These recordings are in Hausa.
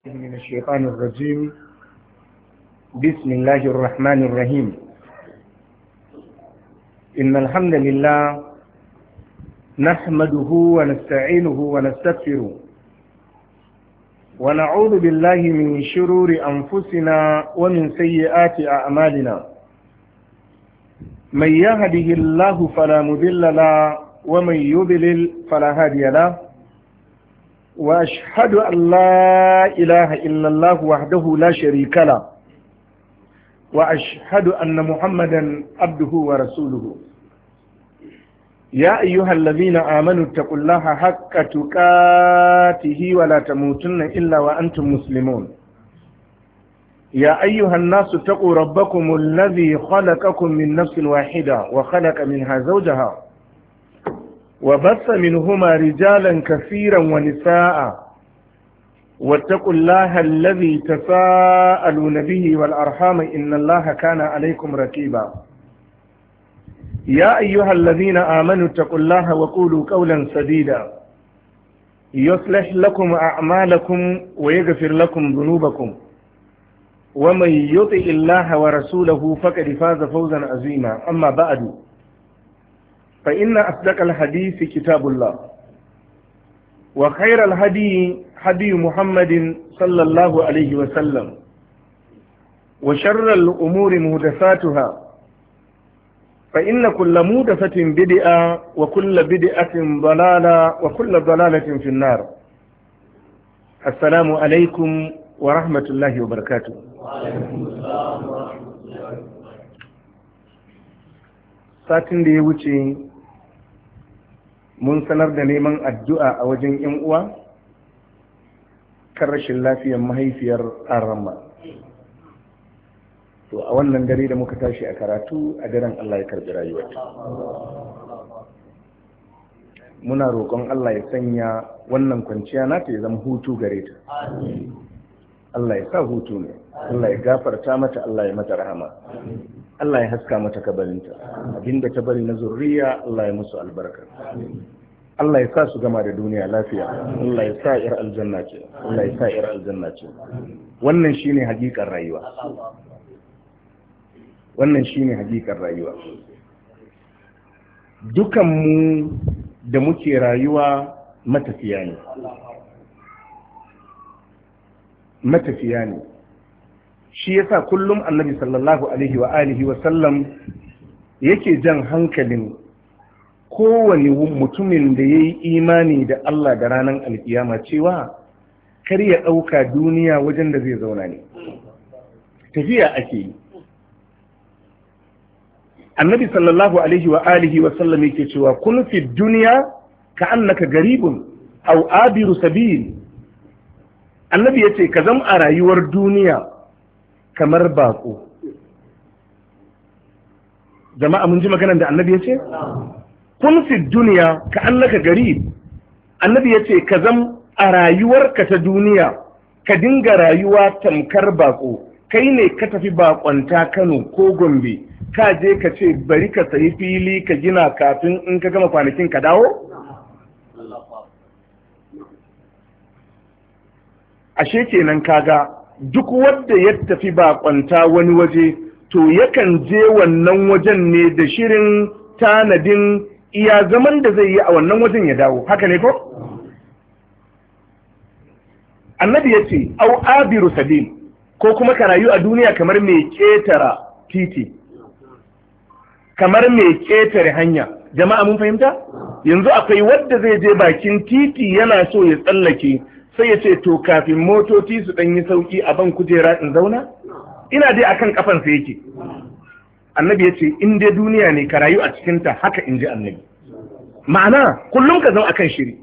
من الشيطان الرجيم. بسم الله الرحمن الرحيم. إن الحمد لله نحمده ونستعينه ونستغفره ونعوذ بالله من شرور أنفسنا ومن سيئات أعمالنا. من يهده الله فلا مضل له ومن يضلل فلا هادي له، وأشهد أن لا إله إلا الله وحده لا شريك له، وأشهد أن محمدا عبده ورسوله. يا أيها الذين آمنوا اتقوا الله حق تقاته ولا تموتن إلا وأنتم مسلمون. يا أيها الناس اتقوا ربكم الذي خلقكم من نفس واحدة وخلق منها زوجها وبث منهما رجالا كثيرا ونساء، واتقوا الله الذي تساءلون به والأرحام إن الله كان عليكم رقيبا. يا أيها الذين آمنوا اتقوا الله وقولوا قولا سديدا يصلح لكم أعمالكم ويغفر لكم ذنوبكم، ومن يطع الله ورسوله فقد فاز فوزا عظيما. أما بعد، فإن أصدق الحديث كتاب الله، وخير الهدي هدي محمد صلى الله عليه وسلم، وشر الأمور محدثاتها، فإن كل محدثة بدعة وكل بدعة ضلالة وكل ضلالة في النار. السلام عليكم ورحمة الله وبركاته. وعليكم السلام ورحمة الله وبركاته. satin da ya wuce mun sanar da neman addu'a a wajen ‘yan uwa kan rashin lafiyar mahaifiyar Arama. To a wannan dare da muka tashi a karatu a daren Allah ya karbi rayuwarta. Muna roƙon Allah ya sanya wannan kwanciya nata ya zama hutu gare ta. Allah ya sa hutu ne, Allah ya gafarta mata, Allah ya mata rahama. Allah ya haska mata kabarinta, abinda ta bari na zurriya Allah ya musu albarka. Allah ya sa su gama da duniya lafiya, Allah ya sa ir aljanna ce, Allah ya sa ir aljanna ce. Wannan shine hakikar rayuwa. Wannan shine hakikar rayuwa. Dukan mu da muke rayuwa matafiya ne. Matafiya ne. Shi yasa kullum annabi sallallahu alaihi wa alihi wa sallam yake jan hankalin kowane mutumin da ya yi imani da Allah da ranar alkiyama cewa kar ya ɗauka duniya wajen da zai zauna ne. Tafiya ake yi. Annabi sallallahu alaihi wa alihi wa sallam yake cewa kun fi duniya ka annaka garibun aw abiru sabil. Annabi yace ka zama a rayuwar duniya kamar bako. Jama'a mun ji maganar da annabi ya ce? Kun fi duniya ka annaka garib. Annabi ya ce ka zam a rayuwarka ta duniya ka dinga rayuwa tamkar bako. Kai ne ka tafi bakonta Kano ko Gombe, ka je ka ce bari ka sayi fili ka gina kafin in ka gama kwanakin ka dawo? Ashe kenan kaga duk wanda ya tafi bakonta wani waje to yakan je wannan wajen ne da shirin tanadin iya zaman da zai yi a wannan wajen ya dawo. Haka ne ko? Annabi ya ce au abiru sabil, ko kuma ka rayu a duniya kamar mai ketara titi, kamar mai ketare hanya. Jama'a mun fahimta? Yanzu akwai wanda zai je bakin titi yana so ya tsallake, sai ya ce to kafin motoci su ɗan yi sauƙi a ban kujera in zauna? Ina dai akan kafansa yake. Annabi ya ce in dai duniya ne ka rayu a cikinta, haka in ji annabi. Ma'ana kullum ka zama akan shiri.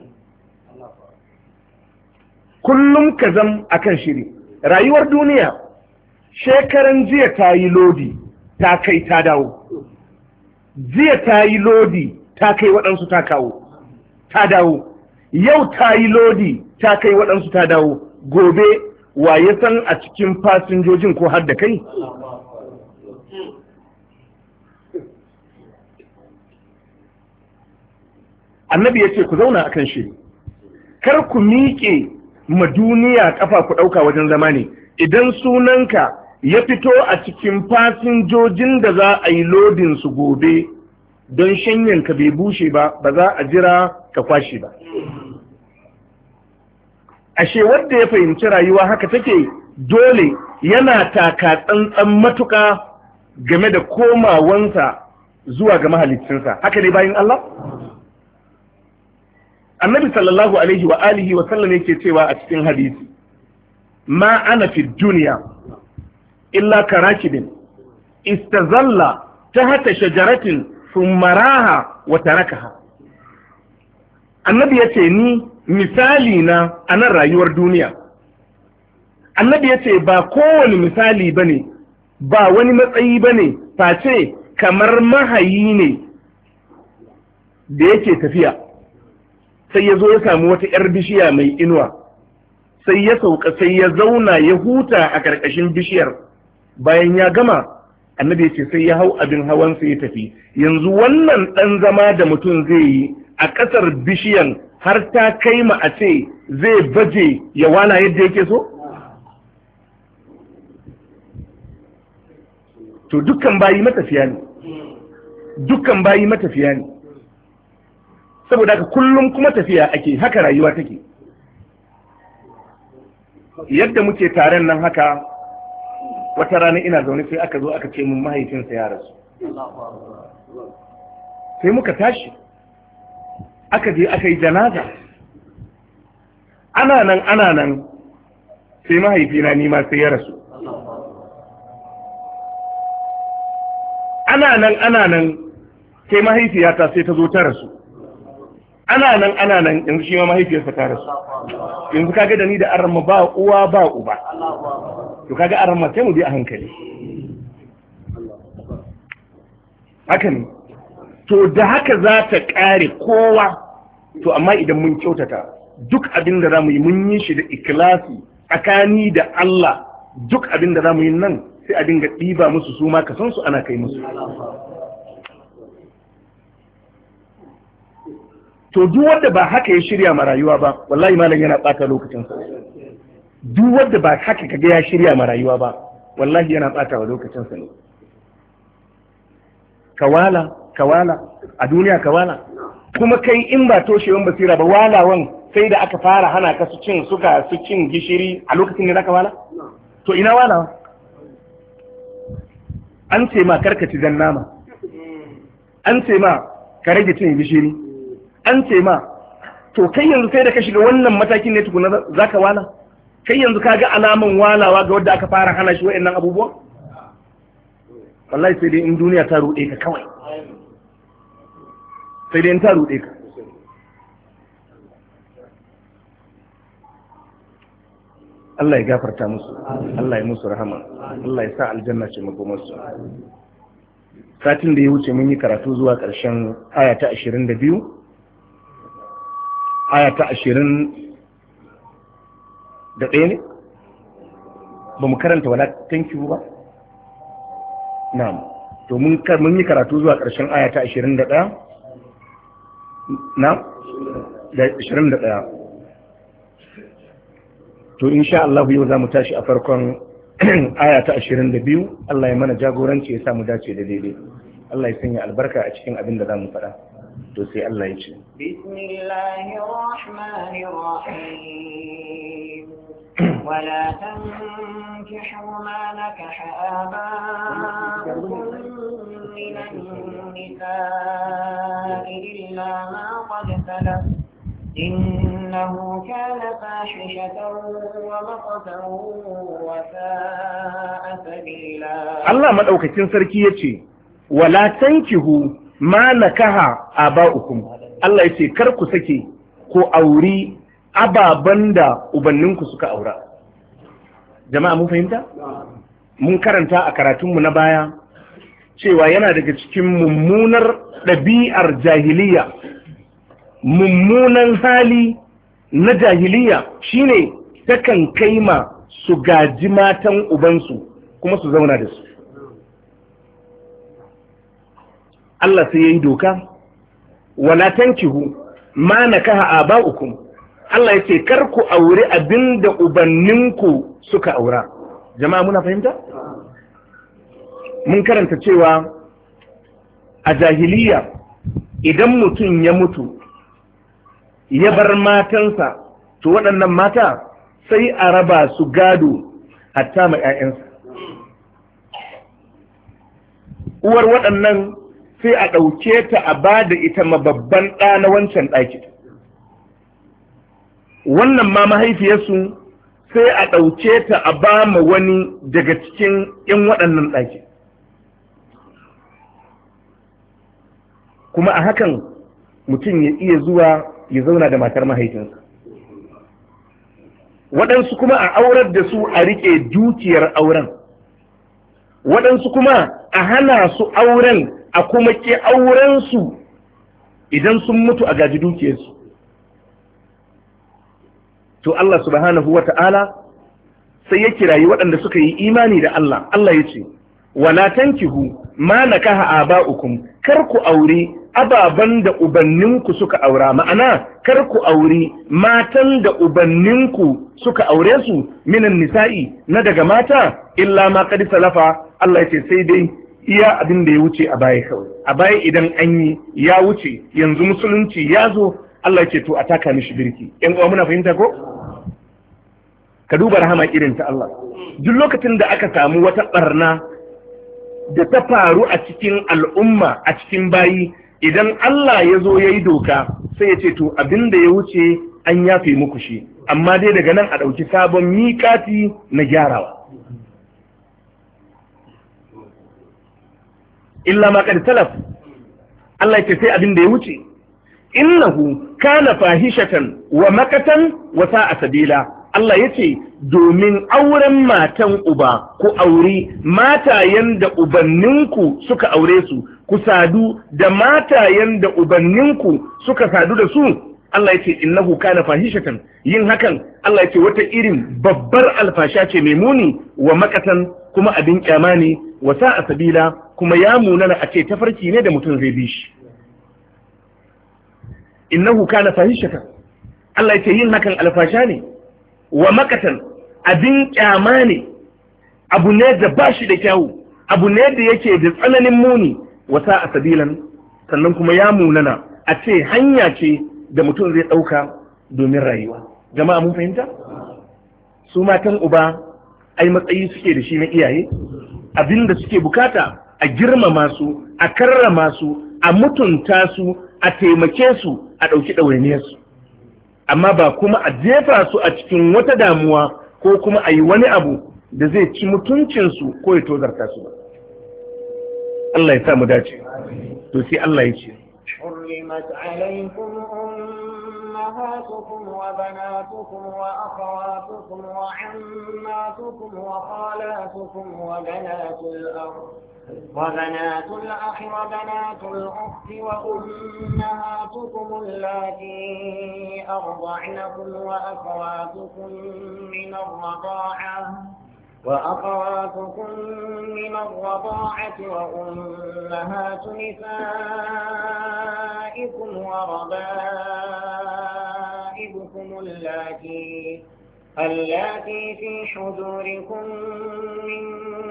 Kullum ka zama akan shiri. Rayuwar duniya shekaran jiya ta yi lodi ta kai ta dawo. Jiya ta yi lodi ta kai waɗansu ta kawo ta dawo. Yau ta yi lodi ta kai waɗansu ta dawo. Gobe wa ya san a cikin fasinjojin ko har da kai? Annabi ya ce ku zauna akan shiri, kar ku miƙe ma duniya kafa ku ɗauka wajen zama ne. Idan sunanka ya fito a cikin fasinjojin da za a yi lodin su gobe don shanyanka bai bushe ba, ba za a jira ka kwashe ba. Ashe wanda ya fahimci rayuwa haka take, dole yana taka tsantsan matuka game da komawansa zuwa ga mahaliccinsa. Haka ne bayin Allah? Annabi sallallahu alaihi wa alihi wa sallam yake cewa a cikin hadisi, ma ana fi duniya illa karakibin istazalla tahta shajaratin thumma raha wa tarakaha. Annabi yace ni misali na a nan rayuwar duniya, annabi yace ba kowane misali bane, ba wani matsayi bane, face kamar mahayi ne da yake tafiya, sai ya zo ya samu wata 'yar bishiya mai inuwa, sai ya sauka, sai ya zauna ya huta a ƙarƙashin bishiyar. Bayan ya gama, annabi ya ce sai ya hau abin hawansa ya tafi. Yanzu wannan ɗan zama da mutum zai yi a ƙasar bishiyan har ta kai ma a ce zai baje ya wala yadda yake so? To dukkan bayi matafiya ne, dukkan bayi matafiya ne. Saboda haka kullum kuma tafiya ake, haka rayuwa take. Yadda muke taren nan haka, wata rana ina zaune sai aka zo aka ce mun mahaifinsa ya rasu. Sai muka tashi, aka je aka yi janaza. Ana nan sai mahaifina nima sai ya rasu. Ana nan sai mahaifiyata sai ta zo ta rasu. Ana nan yanzu shi ma mahaifiyarsa ta rasu. Yanzu kaga da ni da arma ba uwa ba uba. To kaga arma sai mu bi a hankali. Haka ne. To da haka za ta kare kowa. To amma idan mun kyautata duk abin da zamu yi mun yi shi da ikhlasi tsakani da Allah, duk abin da zamu yi nan sai a dinga ɗiba musu su ma kasan su ana kai musu. To duk wanda ba haka ya shirya ma rayuwa ba, wallahi malam yana ɓata lokacinsa. Duk wanda ba haka kaga ya shirya ma rayuwa ba, wallahi yana ɓata wa lokacinsa ne. Kawala a duniya kawala, kuma kai in ba toshewan basira ba, walawan sai da aka fara hana ka su cin suka su cin gishiri a lokacin da zaka wala. To ina walawa? An ce ma karka ci dan nama, an ce ma ka rage cin gishiri, an ce ma to kai yanzu sai da ka shiga wannan matakin ne tukuna zaka wala? Kai yanzu ka ga alaman walawa ga wanda aka fara hana shi wa'annan abubuwan? Wallahi sai dai in duniya ta ruɗe ka kawai, sai dai in ta ruɗe ka. Allah ya gafarta musu, Allah ya musu rahama, Allah ya sa aljanna ce makomarsu. Satin da ya wuce mun yi karatu zuwa ƙarshen aya ta 22, aya ta 21 ne? Ba mu karanta wala thank you ba? Na'am. To mun yi karatu zuwa ƙarshen aya ta 21? Na? Da 21. To insha Allah yau za mu tashi a farkon aya ta 22. Allah ya mana jagoranci ya samu dace da daidai. Allah ya sanya albarka a cikin abin da za mu faɗa. To sai Allah ya ce. Bismillahirrahmanirrahim. ولا تنكحوا ما نكح آباؤكم من النساء إلا ما قد سلف إنه كان فاحشة ومقتا وساء سبيلا. الله مدوكاكين سركي يتي ولا تنكحوا ما نكح آباؤكم. الله يتي كركو سكي ko auri ababen da ubanninku suka aura. Jama'a mun fahimta? Mun karanta a karatunmu na baya cewa yana daga cikin mummunar ɗabi'ar jahiliya, mummunan hali na jahiliya shine takan kaima su gaji matan ubansu kuma su zauna da su. Allah sai ya yi doka, wala tankihu ma nakaha aba'ukum, Allah ya ce kar ku aure abinda ubanninku suka aura. Jama'a muna fahimta? Mun karanta cewa a jahiliya idan mutum ya mutu ya bar matansa, to waɗannan mata sai a raba su gado hatta ma 'ya'yansa. Uwar waɗannan sai a ɗauke ta a ba da ita ma babban ɗa na wancan ɗaki. Wannan ma mahaifiyarsu sai a ɗauke ta a ba ma wani daga cikin 'yan waɗannan ɗaki. Kuma a hakan mutum ya iya zuwa ya zauna da matar mahaifinsa. Waɗansu kuma a aurar da su a riƙe dukiyar auren. Waɗansu kuma a hana su auren a kuma ke aurensu idan sun mutu a gaji dukiyarsu. To Allah subhanahu wa ta'ala sai ya kirayi waɗanda suka yi imani da Allah. Allah ya ce, wala tankihu ma nakaha aba'ukum, kar ku aure ababan da ubanninku suka aura, ma'ana kar ku aure matan da ubanninku suka aure su minan nisa'i na daga mata illa ma qad salafa. Allah yace sai dai iya abin da ya wuce a baya kawai. A baya idan an yi ya wuce, yanzu musulunci ya zo, Allah yace to a taka mishi birki. Ƴan uwa muna fahimta ko? Ka duba rahama irin ta Allah. Duk lokacin da aka samu wata barna da ta faru a cikin al'umma, a cikin bayi, idan Allah ya zo ya yi doka sai ya ce to abin da ya wuce an yafe muku shi, amma dai daga nan a ɗauki sabon miƙati na gyarawa. Illa ma qad talaf, Allah ya ce sai abin da ya wuce. Innahu kana fahishatan wa makatan wa sa'a sabila. Allah ya ce domin auren matan uba ku auri matayen da ubanninku suka aure su, ku sadu da matayen da ubanninku suka sadu da su. Allah ya ce innahu kana fahishatan, yin hakan Allah ya ce wata irin babbar alfasha ce mai muni, wa makatan kuma abin kyama ne, wa sa'a sabila kuma ya munana a ce tafarki ne da mutum zai bi shi. Innahu kana fahishatan, Allah ya ce yin hakan alfasha ne, wa makatan abin kyama ne, abu ne da ba shi da kyawu, abu ne da yake da tsananin muni, wasa a sabilan, sannan kuma ya munana a ce hanya ce da mutum zai ɗauka domin rayuwa. Jama'a mun fahimta? Su matan uba ai matsayi suke da shi na iyaye, abin da suke bukata a girmama su, a karrama su, a mutunta su, a taimake su, a ɗauki ɗawainiyarsu. Amma ba kuma a jefa su a cikin wata damuwa ko kuma a yi wani abu da zai ci mutuncinsu ko ya tozarta su ba. Allah ya sa mu dace. To sai Allah ya ce. حرمت عليكم أمهاتكم وبناتكم وأخواتكم وعماتكم وخالاتكم وبنات الأخ وبنات الأخت وأمهاتكم اللاتي أرضعنكم وأخواتكم من الرضاعة وأمهات نسائكم وربائبكم اللاتي في حجوركم من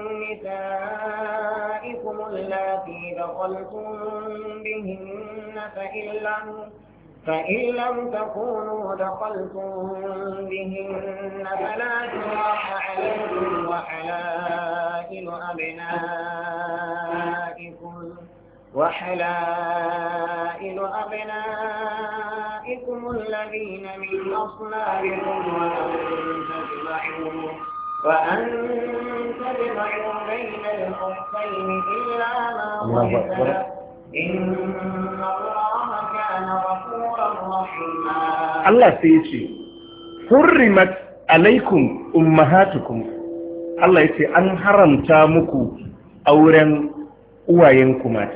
نسائكم اللاتي دخلتم بهن فإن لم تكونوا دخلتم بهن فلا جناح عليكم وحلائل أبنائكم الذين من أصلابكم وأن تجمعوا بين الأختين إلا ما قد سلف إن الله كان غفورا رحيما. الله سيجي حرمت عليكم أمهاتكم. Allah ya ce an haramta muku auren uwayenku mata.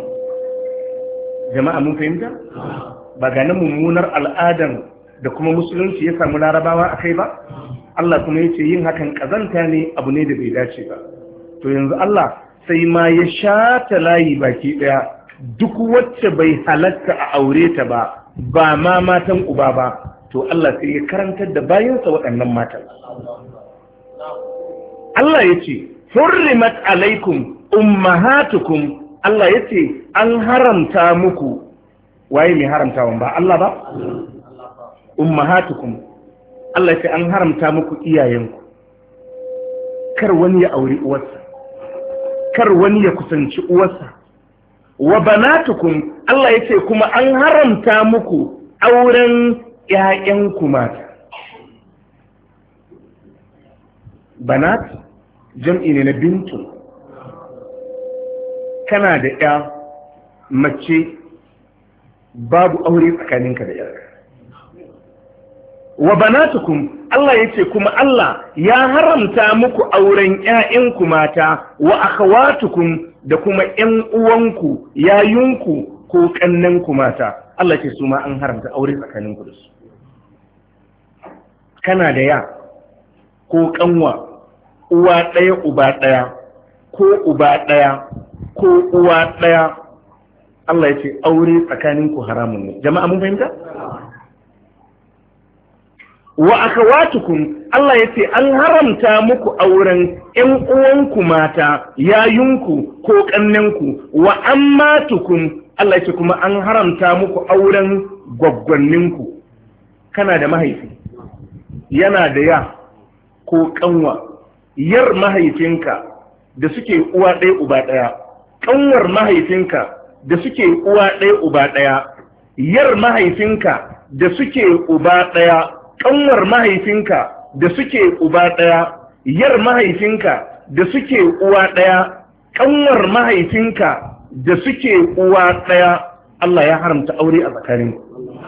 Jama'a mun fahimta? Ba ga mummunar al'adan da kuma musulunci ya samu larabawa a kai ba? Allah kuma ya ce yin hakan ƙazanta ne, abu ne da bai dace ba. To yanzu Allah sai ma ya shata layi baki ɗaya, duk wacce bai halatta a aure ta ba, ba ma matan uba ba, to Allah sai ya karantar da bayansa waɗannan matan. Allah ya ce hurrimat alaikum ummahatukum, Allah ya ce an haramta muku, waye mai haramtawan ba Allah ba? Ummahatukum, Allah ya ce an haramta muku iyayenku, kar wani ya auri uwarsa, kar wani ya kusanci uwarsa. Wa banatukum, Allah ya ce kuma an haramta muku auren ‘ya'yanku mata. Banat jam'i ne na bintu, kana da ‘ya mace babu aure tsakaninka da ‘yarka. Wa banatukum, Allah ya ce kuma Allah ya haramta muku auren ‘ya'yanku mata, wa akhawatukum da kuma ‘yan uwanku, yayunku ko ƙannenku mata. Allah ce su ma an haramta aure tsakaninku da su. Kana da ya ko ƙanwa, uwa ɗaya uba ɗaya, ko uba ɗaya ko uwa ɗaya, Allah ya ce aure tsakaninku haramun ne. Jama'a mun fahimta? Wa akhawatukum, Allah ya ce an haramta muku auren ƴan uwanku mata, yayunku ko ƙannenku. Wa ammatukum, Allah ya ce kuma an haramta muku auren gwaggwanninku. Kana da mahaifi, yana da ya ko ƙanwa, yar mahaifinka da suke uwa ɗaya uba ɗaya, ƙanwar mahaifinka da suke uwa ɗaya uba ɗaya, yar mahaifinka da suke uba ɗaya, ƙanwar mahaifinka da suke uba ɗaya, yar mahaifinka da suke uwa ɗaya, ƙanwar mahaifinka da suke uwa ɗaya. Allah ya haramta aure a tsakaninku.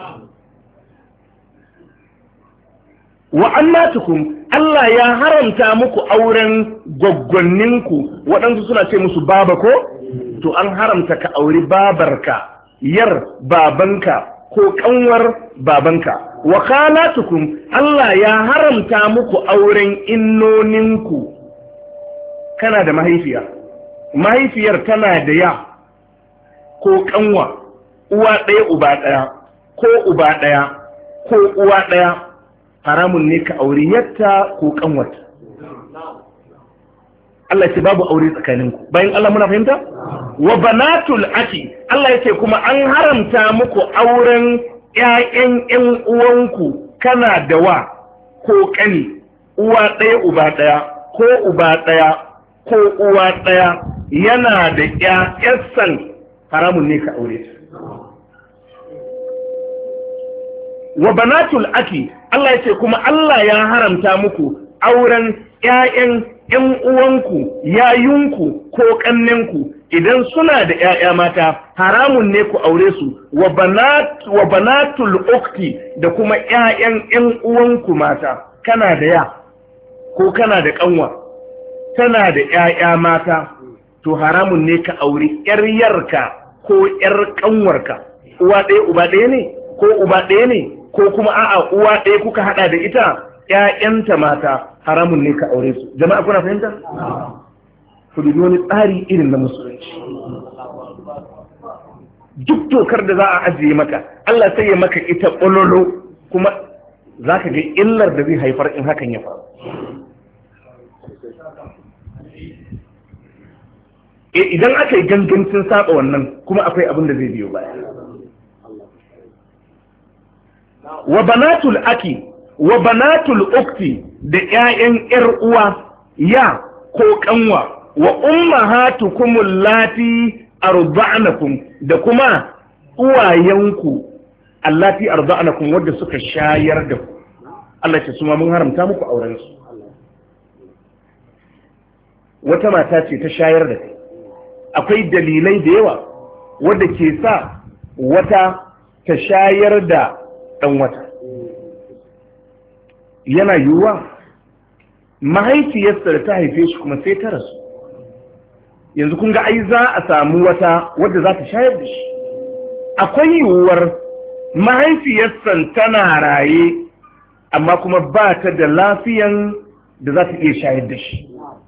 Wa annatukum, Allah ya haramta muku auren gwaggwanninku, waɗansu suna ce musu baba ko? To an haramta ka auri babarka, yar babanka ko ƙanwar babanka. Wa khalatukum, Allah ya haramta muku auren innoninku. Kana da mahaifiya, mahaifiyar tana da ya ko ƙanwa, uwa ɗaya uba ɗaya ko uba ɗaya ko uwa ɗaya, haramun ne ka auri yatta ko ƙanwata. Allah ya ce babu aure tsakaninku. Bayan Allah muna fahimta? Wa banatul aki, Allah ya ce kuma an haramta muku auren ‘ya'yan ‘yan uwanku. Kana da wa ko ƙani, uwa ɗaya uba ɗaya ko uba ɗaya ko uwa ɗaya, yana da ‘ya'yassan, haramun ne ka aure ta. Wa banatul aki, Allah ya ce kuma Allah ya haramta muku auren ‘ya'yan ‘yan uwanku, yayunku ko ƙannenku, idan suna da ‘ya'ya mata, haramun ne ku aure su. Wa banatul ukti, da kuma ‘ya'yan ‘yan uwanku mata. Kana da ya ko kana da ƙanwa, tana da ‘ya'ya mata, to haramun ne ka aure ‘yar yarka ko ‘yar ƙanwarka. Uwa ɗaya uba ɗaya ne ko uba ɗaya ne, ko kuma a'a uwa ɗaya kuka haɗa da ita, ‘ya'yanta mata, haramun ne ka aure su. Jama'a kuna fahimta? Ku dubi wani tsari irin na musulunci. Duk dokar da za a ajiye maka, Allah sai ya maka ita ƙololo, kuma za ka ga illar da zai haifar in hakan ya faru. Idan aka yi gangancin saba wannan, kuma akwai abin da zai biyo baya. Wa banatul aki, wa banatul ukti, da ‘ya'yan ‘yar uwa, ya ko ƙanwa, wa ummahatukum allati arda'nakum, da kuma uwayenku allati arda'nakum, wadda suka shayar da ku. Allah ce su ma mun haramta muku auren su. Wata mata ce ta shayar da kai. Akwai dalilai da yawa wadda ke sa wata ta shayar da ɗan wata. Yana yiwuwa mahaifiyarsa da ta haife shi kuma sai ta rasu. Yanzu kun ga ai za a samu wata wadda za ta shayar da shi. Akwai yiwuwar mahaifiyarsa tana raye amma kuma ba ta da lafiyan da za ta iya shayar da shi.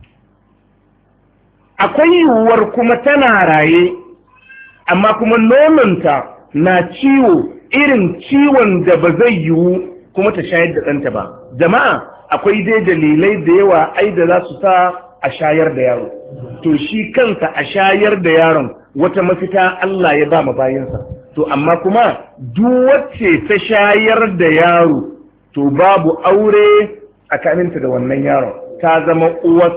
Akwai yiwuwar kuma tana raye amma kuma nononta na ciwo, irin ciwon da ba zai yiwu kuma ta shayar da ɗanta ba. Jama'a akwai dai dalilai da yawa ai da za su sa a shayar da yaro. To shi kansa a shayar da yaron wata mafita Allah ya ba ma bayansa. To amma kuma duk wacce ta shayar da yaro to babu aure tsakaninta da wannan yaron, ta zama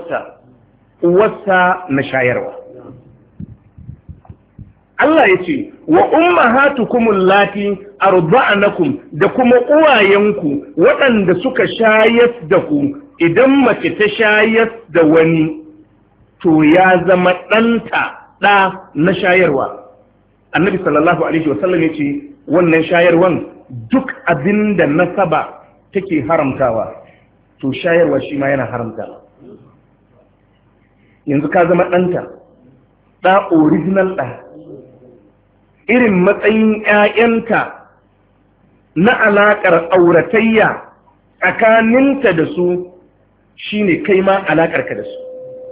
uwarsa na shayarwa. Allah ya ce wa ummahatukumul lati arda'anakum, da kuma uwayenku waɗanda suka shayar da ku. Idan mace ta shayar da wani to ya zama ɗa na shayarwa. Annabi sallallahu alaihi wasallam ya ce wannan shayarwan duk abinda nasaba take haramtawa to shayarwa shi ma yana haramtawa. Yanzu ka zama ɗa original ɗa, irin matsayin ‘ya'yanta na alaƙar auratayya tsakaninta da su shi ne kai ma alaƙarka da su.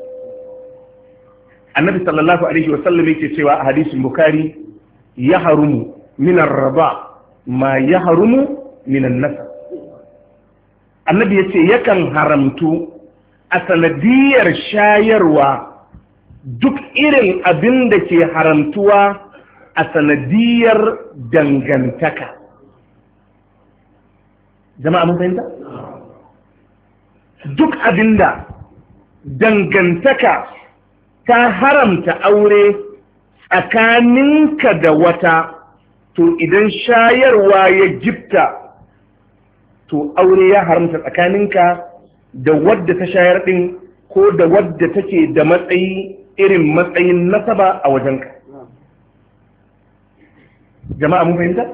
Annabi sallallahu alaihi wasallam yake cewa a hadisin Bukhari, ya harumu minan raba ma ya harumu minan nasa. Annabi ya ce yakan haramtu a sanadiyar shayarwa duk irin abin da ke haramtuwa a sanadiyar dangantaka. Jama'a mun fahimta? Duk abinda dangantaka ta haramta aure tsakaninka da wata, to idan shayarwa ya gifta to aure ya haramta tsakaninka da wadda ta shayar din ko da wadda take da matsayi irin matsayin nasaba a wajenka. Jama'a mun fahimta?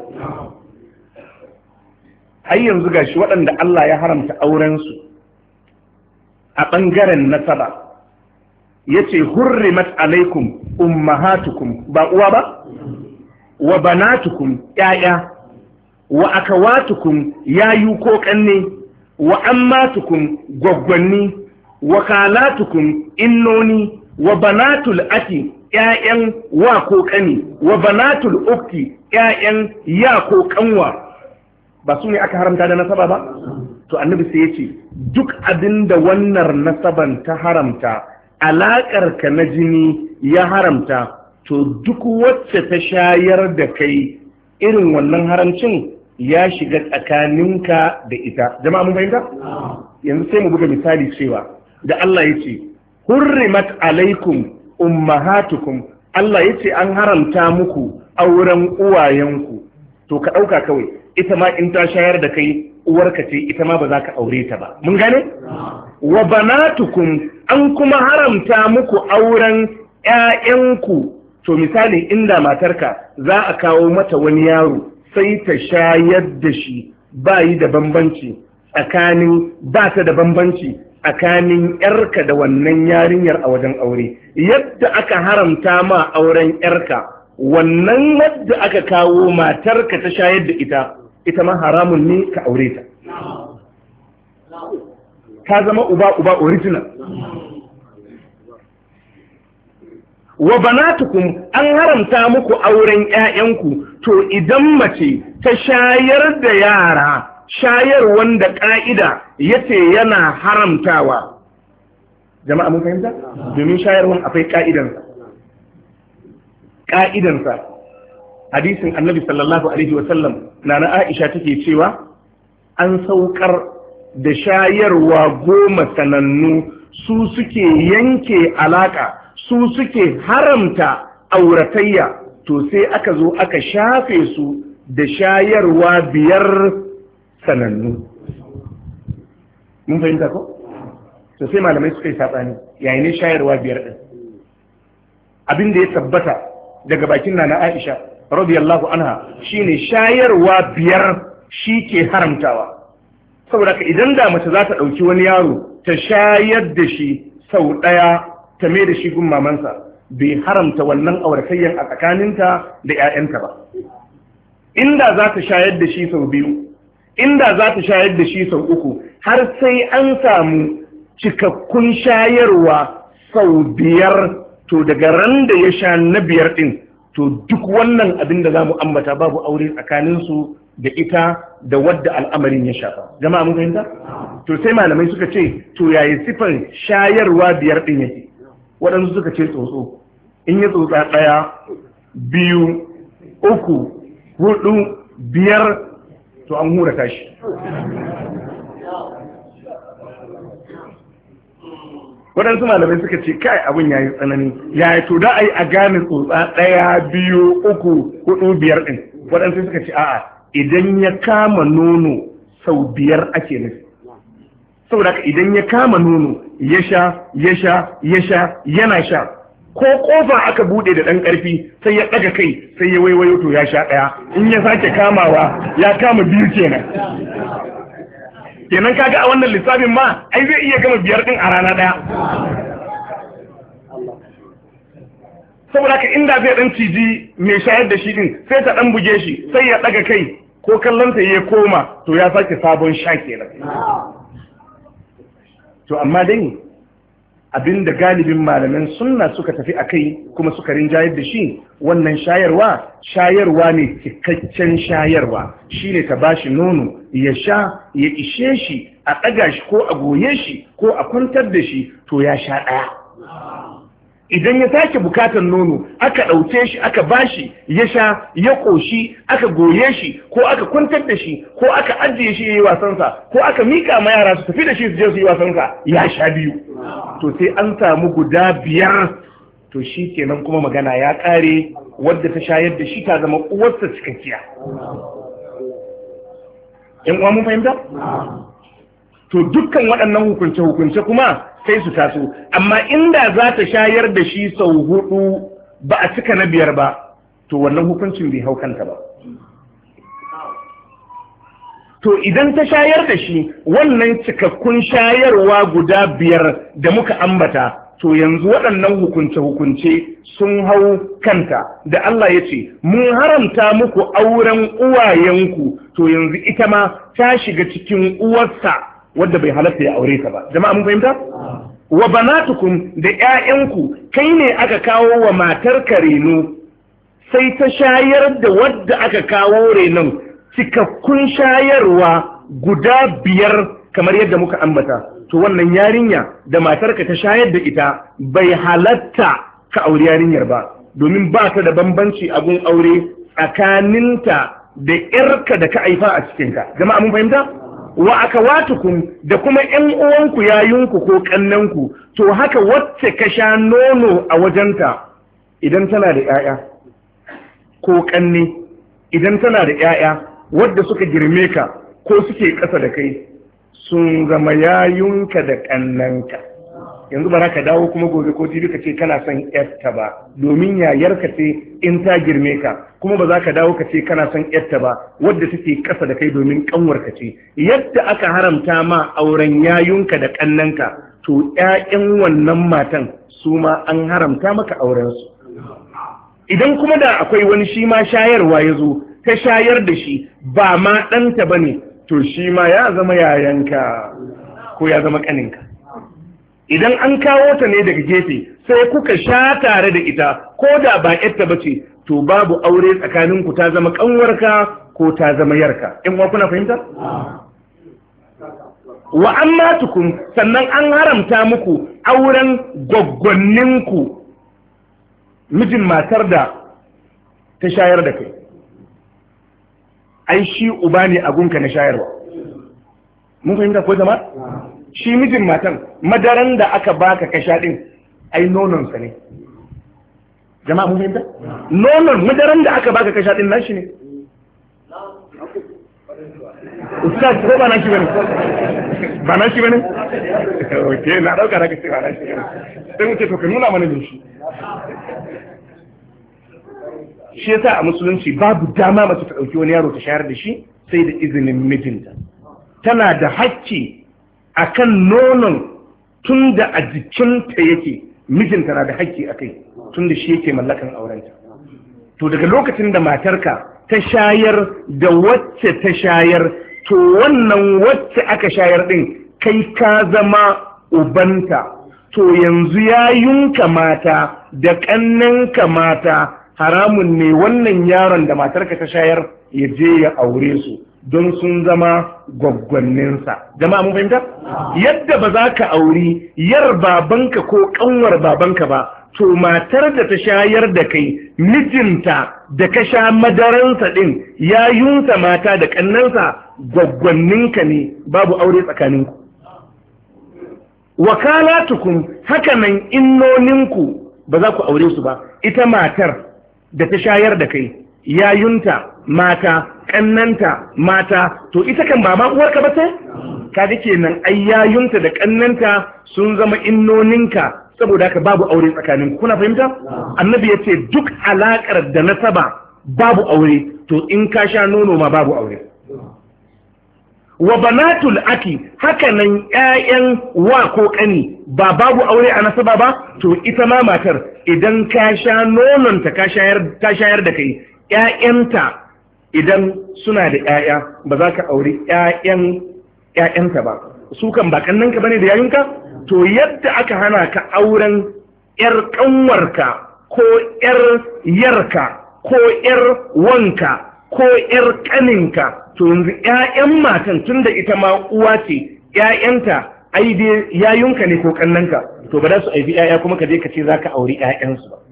Har yanzu gashi waɗanda Allah ya haramta aurensu a ɓangaren nasaba, ya ce hurrimat alaikum ummahatukum, ba uwa ba? Wa banatukum ‘ya'ya, wa akawatukum yayu ko ƙanne, wa ammatukum gwaggwanni, wa kalatukum innoni, wa banatul aki ‘ya'yan wa ko ƙani, wa banatul ukti ‘ya'yan ya ko ƙanwa. Ba su ne aka haramta da nasaba ba? To annabi sai ya ce duk abinda wannan nasaban ta haramta, alaƙarka na jini ya haramta, to duk wacce ta shayar da kai irin wannan haramcin ya shiga tsakaninka da ita. Jama'a mun fahimta? Yanzu sai mu buga misali cewa da Allah ya ce hurrimat alaikum ummahatukum, Allah ya ce an haramta muku auren uwayenku. To ka ɗauka kawai ita ma in ta shayar da kai uwarka ce, ita ma ba za ka aure ta ba. Mun gane? Wa banatukum, an kuma haramta muku auren ƴaƴanku. To misali inda matarka za a kawo mata wani yaro sai ta shayar da shi, ba yi da bambanci tsakanin, ba ta da bambanci tsakanin ƴarka da wannan yarinyar a wajen aure. Yadda aka haramta ma auren ƴarka, wannan wadda aka kawo matarka ta shayar da ita ma haramun ne ka aure ta. Ka zama uba original. Wa banatukum, an haramta muku auren ƴaƴanku. To idan mace ta shayar da yara, shayar wanda ƙa'ida yace yana haramtawa. Jama'a mun fahimta? Domin shayarwan akwai ƙa'idansa. Hadisin Annabi sallallahu alaihi wasallam na Aisha take cewa an saukar da shayarwa 10 sanannu, su suke yanke alaka, su suke haramta auratayya. To sai aka zo aka shafe su da shayarwa 5 sanannu. Mun fahimta ko? To sai malamai suka yi saɓani, yayin ne shayarwa 5 ɗin. Abin da ya tabbata daga bakin Nana Aisha radiyallahu anha shine shayarwa 5 shi ke haramtawa. Saboda ka idan da mace za ta ɗauki wani yaro ta shayar da shi sau ɗaya ta mai da shi gun mamansa, bai haramta wannan auratayyan a tsakaninta da 'ya'yanta ba. Inda za ta shayar da shi sau 2, inda za ta shayar da shi sau 3, har sai an samu cikakkun shayarwa sau 5, to daga ran da ya sha na 5 ɗin, to duk wannan abin da za mu ambata babu aure tsakaninsu da ita da wadda al'amarin ya shafa. Jama'a mun fahimta? To sai malamai suka ce to yayi sifan shayarwa biyar din yake. Waɗansu suka ce tsotso. In ya tsotsa 1, 2, 3, 4, 5 to an hura tashi. Waɗansu malamai suka ce kai abin yayi tsanani, yaya to da ai a gane tsotsa 1, 2, 3, 4, 5 din. Waɗansu suka ce a'a idan ya kama nono sau 5 ake nufi. Saboda idan ya kama nono ya sha yana sha, ko kofa aka bude da ɗan ƙarfi sai ya ɗaga kai sai ya waiwayo to ya sha 1, in ya sake kamawa ya kama 2 kenan. Kenan kaga a wannan lissafin ma ai zai iya gama 5 din a rana ɗaya. Saboda ka inda zai ɗan ciji mai shayar da shi din sai ta ɗan buge shi sai ya ɗaga kai ko kallonsa ya koma to ya sake sabon sha kenan. To amma dai abinda galibin malaman sunna suka tafi a kai kuma suka rinjayar da shi, wannan shayarwa ne cikakken shayarwa, shine ta bashi nono ya sha ya ishe shi, a ɗaga shi ko a goye shi ko a kwantar da shi to ya sha 1. Idan ya sake bukatar nono aka ɗauke shi aka bashi ya sha ya ƙoshi, aka goye shi ko aka kwantar da shi ko aka ajiye shi ya yi wasansa ko aka miƙa ma yara su tafi da shi su je su yi wasansa, ya sha 2. To sai an samu guda 5 to shi kenan kuma magana ya ƙare, wadda ta shayar da shi ta zama uwarsa cikakkiya. ‘Yan uwa mun fahimta? To dukkan waɗannan hukunce-hukunce kuma sai su taso, amma inda za ta shayar da shi sau 4 ba a cika na 5 ba, to wannan hukuncin bai hau kanta ba. To idan ta shayar da shi wannan cikakkun shayarwa guda 5 da muka ambata, to yanzu waɗannan hukunce-hukunce sun hau kanta da Allah ya ce, mun haramta muku auren uwayenku, to yanzu ita ma ta shiga cikin uwarsa wadda bai halatta ya aure ta ba. Jama'a mun fahimta? Wa banatukum da ƴaƴanku, kai ne aka kawo wa matar ka reno sai ta shayar da wadda aka kawo renon cikakkun shayarwa guda 5 kamar yadda muka ambata, to wannan yarinya da matarka ta shayar da ita bai halatta ka aure yarinyar ba, domin ba ta da bambanci a gun aure tsakaninta da ƴarka da ka haifa a cikinka. Jama'a mun fahimta? Wa akawatukum da kuma ƴan uwanku yayunku ko kannanku, to haka wacce ka sha nono a wajenta idan tana da ƴaƴa ko kanne, idan tana da ƴaƴa wadda suka girme ka ko suke ƙasa da kai, sun zama yayunka da kannanka. Yanzu ba za ka dawo kuma gobe ko jibi ka ce kana son ƴarta ba, domin yayarka ce in ta girme ka, kuma ba za ka dawo ka ce kana son ƴarta ba wadda take ƙasa da kai domin ƙanwarka ce. Yadda aka haramta ma auren yayunka da ƙannanka, to ƴaƴan wannan matan su ma an haramta maka aurensu. Idan kuma da akwai wani shi ma shayarwa ya zo ta shayar da shi ba ma ɗanta ba ne, to shi ma ya zama yayanka ko ya zama ƙaninka. Idan an kawo ta ne daga gefe sai kuka sha tare da ita ko da ba ƴarta ba ce, to babu aure tsakaninku, ta zama ƙanwarka ko ta zama yarka. In wa kuna fahimta? Wa amma tukun sannan an haramta muku auren gwaggwanninku, mijin matar da ta shayar da kai. Ai shi uba ne a gunka na shayarwa. Mun fahimta ko zama? Shi mijin matan madaran da aka baka ka sha din ai nononsa ne. Jama'a mun fahimta? Nonon madaran da aka baka ka sha din nashi ne. Ustaz ko ba nashi bane? Ba nashi bane? Okay, na dauka daga cewa nashi bane. Sai mu ce to ka nuna mana din shi. Shi yasa a musulunci babu dama mace ta dauki wani yaro ta shayar da shi sai da izinin mijinta. Tana da hakki akan nonon tun da a jikinta yake, mijinta na da haƙƙi a kai tun da shi yake mallakan aurenta. To daga lokacin da matarka ta shayar da wacce ta shayar, to wannan wacce aka shayar ɗin kai ka zama ubanta. To yanzu yayunka mata da ƙannanka mata haramun ne wannan yaron da matarka ta shayar ya je ya aure su don sun zama gwaggwanninsa. Jama'a mun fahimta? Yadda ba za ka auri yar babanka ko kanwar babanka ba, to matar da ta shayar da kai mijinta da ka sha madaransa din yayunsa mata da kannansa gwaggwanninka ne, babu aure tsakaninku. Wakalatukum haka nan innoninku ba za ku aure su ba. Ita matar da ta shayar da kai yayunta mata kannanta mata, to ita kan ba ma uwarka ba sai kaga kenan ai yayunta da kannanta sun zama innoninka, saboda haka babu aure tsakanin. Kuna fahimta? Annabi ya ce duk alakar da nasaba babu aure, to in ka sha nono ma babu aure. Wa banatul aki haka nan ƴaƴan wa ko ƙani ba babu aure a nasaba ba, to ita ma matar idan ka sha nononta ta shayar da kai ƴaƴanta idan suna da ƴaƴa ba za ka auri ƴaƴanta ba, su kan ba kannanka bane da yayunka. To yadda aka hana ka auren ƴar ƙanwarka ko ƴar yarka ko ƴar wanka ko ƴar ƙaninka, to yanzu ƴaƴan matan tunda ita ma uwa ce ƴaƴanta ai dai yayunka ne ko kannanka, to ba za su aibi ƴaƴa kuma ka je ka ce za ka auri ƴaƴansu ba.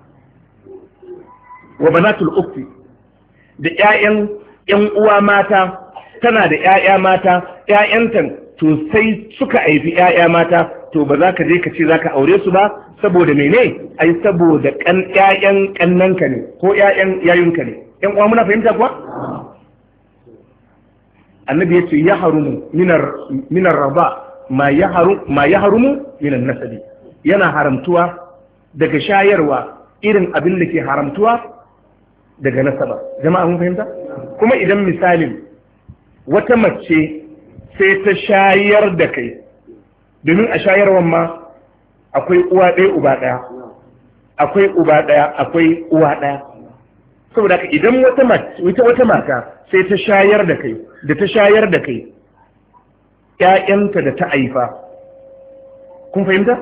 Wa banatul ukhti da ƴaƴan ƴan uwa mata, tana da ƴaƴa mata ƴaƴanta to sai suka aifi ƴaƴa mata, to ba za ka je ka ce za ka aure su ba, saboda mene? Ai saboda ƴaƴan kannanka ne ko ƴaƴan yayunka ne. ƴan uwa muna fahimta kuwa? Annabi yace ya harumu minar raba ma ya harumu minan nasabi, yana haramtuwa daga shayarwa irin abin da ke haramtuwa daga nasaba. Jama'a mun fahimta? Kuma idan misalin wata mace sai ta shayar da kai, domin a shayarwan ma akwai uwa ɗaya uba ɗaya, akwai uba ɗaya akwai uwa ɗaya. Saboda haka idan wata mata sai ta shayar da kai, da ta shayar da kai ƴaƴanta da ta haifa, kun fahimta?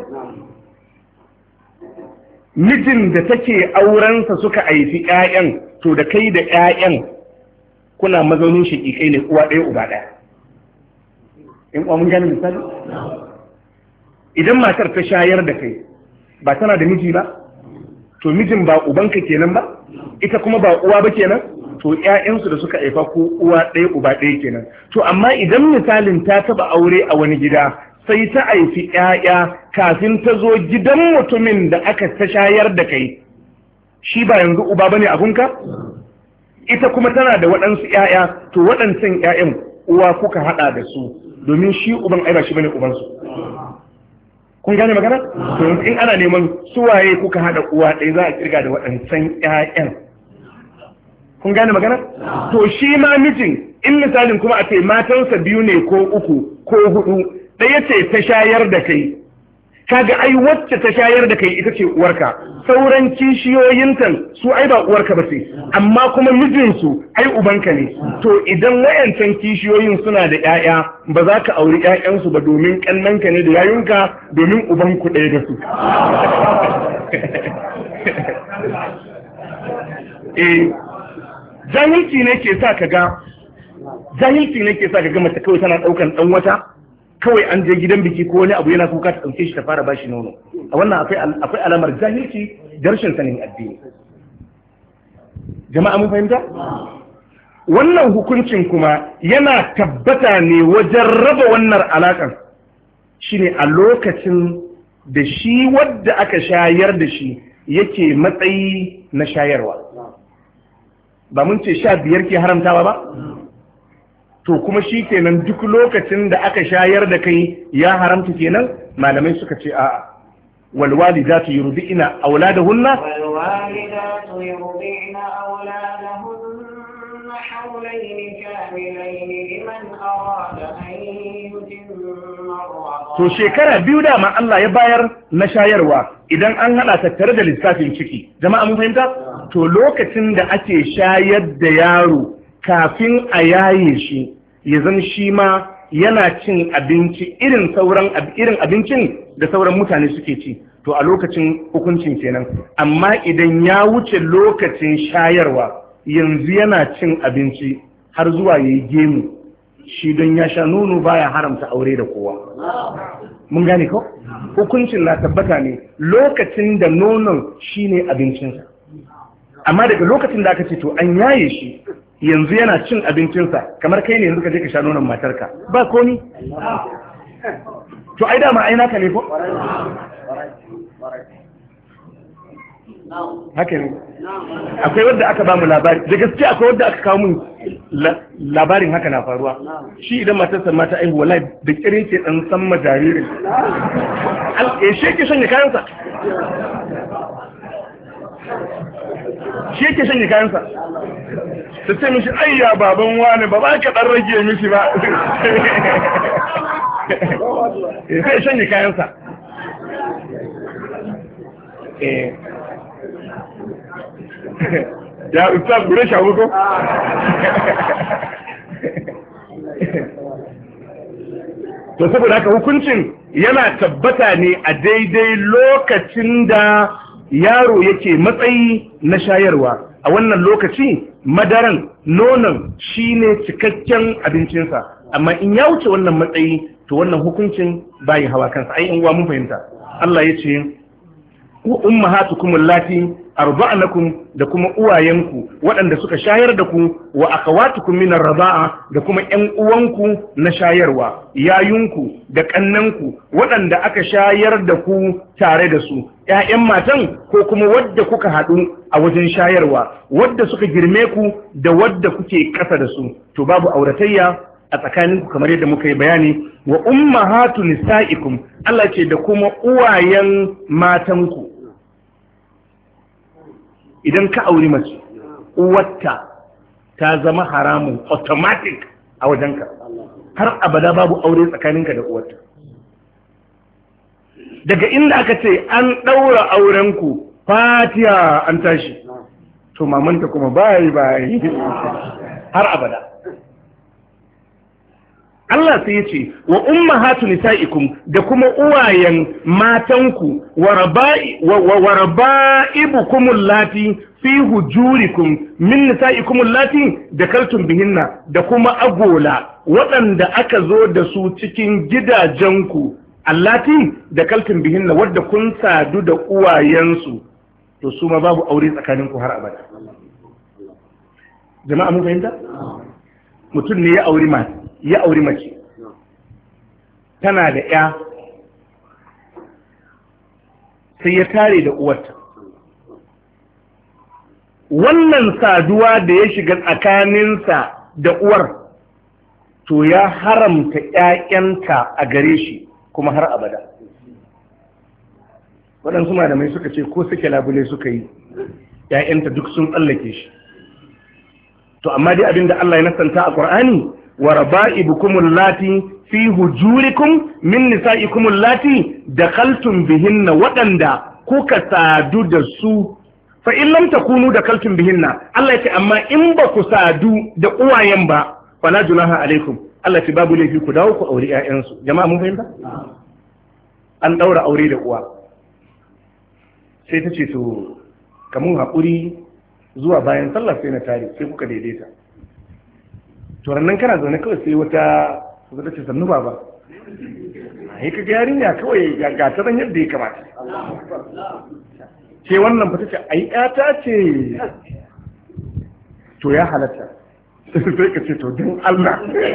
Mijin da take aurensa suka haifi ƴaƴan, to da kai da ƴaƴan kuna mazaunin shaƙiƙai ne, uwa ɗaya uba ɗaya. In mun gane misali? Idan matar ta shayar da kai ba tana da miji ba, to mijin ba ubanka kenan ba, ita kuma ba uwa ba kenan, to ƴaƴansu da suka haifa ko uwa ɗaya uba ɗaya kenan. To amma idan misalin ta taba aure a wani gida sai ta haifi ƴaƴa kafin ta zo gidan mutumin da aka ta shayar da kai, shi ba yanzu uba bane abunka? Ita kuma tana da waɗansu ƴaƴa, to waɗancan ƴaƴan uwa kuka haɗa da su, domin shi uban ai ba shi bane ubansu. Kun gane magana? To in ana neman suwaye kuka haɗa uwa ɗaya za a kirga da waɗancan ƴaƴan. Kun gane magana? To shi ma mijin in misalin kuma a ce matansa biyu ne ko uku ko hudu, ɗaya ce ta shayar da kai, kaga ai wacce ta shayar da kai ita ce uwarka, sauran kishiyoyintan su ai ba uwarka ba ce, amma kuma mijinsu ai ubanka ne. To idan wayancan kishiyoyin suna da ƴaƴa ba za ka auri ƴaƴansu ba, domin kannanka ne da yayunka, domin ubanku ɗaya da su. Jahilci ne ke sa ka ga mace kawai tana ɗaukan ɗan wata, kawai an je gidan biki ko wani abu yana kuka ta ɗauke shi ta fara bashi nono. A wannan akwai alamar jahilci da rashin sanin addini. Jama'a mun fahimta? Wannan hukuncin kuma yana tabbata ne wajen raba wannan alaƙar, shine a lokacin da shi wadda aka shayar da shi yake matsayi na shayarwa. Ba mun ce 15 ke haramtawa ba? To kuma shi kenan duk lokacin da aka shayar da kai ya haramta kenan? Malamai suka ce a'a. والوالدات يرضعن أولادهن حولين كاملين لمن أراد أن يتم الرضاعة. To shekara biyu dama Allah ya bayar na shayarwa idan an hada tattare da lissafin ciki. Jama'a mun fahimta? To lokacin da ake shayar da yaro kafin a yaye shi ya zan shi ma yana cin abinci irin abincin da sauran mutane suke ci, to a lokacin hukuncin kenan. Amma idan ya wuce lokacin shayarwa yanzu yana cin abinci har zuwa yayi gemu, shi don ya sha nono baya haramta aure da kowa. Mun gane ko? Hukuncin na tabbata ne lokacin da nonon shine abincinsa. Amma daga lokacin da aka ce to an yaye shi yanzu yana cin abincinsa, kamar kai ne yanzu ka je ka sha nonon matarka ba komi. To ai dama ai naka ne ko? Haka ne. Akwai wadda aka ba mu labari, da gaske akwai wadda aka kawo mun labarin haka na faruwa. Shi idan matarsa mata aihu wallahi da kire ke dan san ma jaririn. Shi yake shanye kayansa. Shi yake shanye kayansa. Ta ce mishi ayya baban wani ba ba ka dan rage mishi ba. Sai shanye kayansa. Ya ustaz gure shawo ko? To saboda haka hukuncin yana tabbata ne a daidai lokacin da yaro yake matsayi na shayarwa. A wannan lokaci madaran nonon shine cikakken abincinsa, amma in ya wuce wannan matsayi to wannan hukuncin bai hawa kansa. Ai in uwa mun fahimta. Allah ya ce wa ummahatukum allati arba'anakum, da kuma uwayenku waɗanda suka shayar da ku, wa akhawatukum min ar-raba'a, da kuma ƴan uwanku na shayarwa, yayunku da kannanku waɗanda aka shayar da ku tare da su, ƴaƴan matan ko kuma wadda kuka haɗu a wajen shayarwa, wadda suka girme ku da wadda kuke ƙasa da su, to babu auratayya a tsakaninku kamar yadda muka yi bayani. Wa ummahatu nisa'ikum, Allah ce da kuma uwayen matanku. Idan ka auri mace, uwarta ta zama haramun automatic a wajenka, har abada babu aure tsakaninka da uwarta. Daga inda aka ce an ɗaura aurenku, fatiha an tashi, to mamanta kuma bayi har abada. Allah sai ya ce wa ummahatu nisaikum, da kuma uwayen matanku, wa raba'ibukum allati fi hujurikum min nisaikum allati dakaltum bihinna, da kuma agola waɗanda aka zo da su cikin gidajenku, allati dakaltum bihinna, wadda kun sadu da uwayensu, to su ma babu aure tsakaninku har abada. Jama'a mun fahimta? Mutum ne ya auri mace, tana da ya, sai ya tare da uwarta. Wannan saduwa da ya shiga tsakaninsa da uwar, to ya haramta ‘ya'yanta a gare shi kuma har abada. Waɗansu malamai suka ce ko suke labule suka yi, ‘ya'yanta duk sun tsallake shi. To amma dai abinda Allah ya nasanta a Qur'ani, wa raba'ibukum allati fi hujurikum min nisa'ikum allati dakhaltum bihinna, waɗanda kuka sadu da su. Fa in lam takunu dakhaltum bihinna, Allah ya ce amma in ba ku sadu da uwayen ba, fala junaha alaikum, Allah ce babu laifi ku dawo ku aure ƴaƴansu. Jama'a mun fahimta? An daura aure da uwa, sai ta ce to kamun haƙuri zuwa bayan sallah sai na tare, sai kuka daidaita. To rannan kana zaune kawai sai wata ce sannu baba, ai ka ga yarinya kawai ga ta ran yadda ya kamata. Sai wannan fata ce ai ƴata ce, to ya halatta. Sai ka ce to don Allah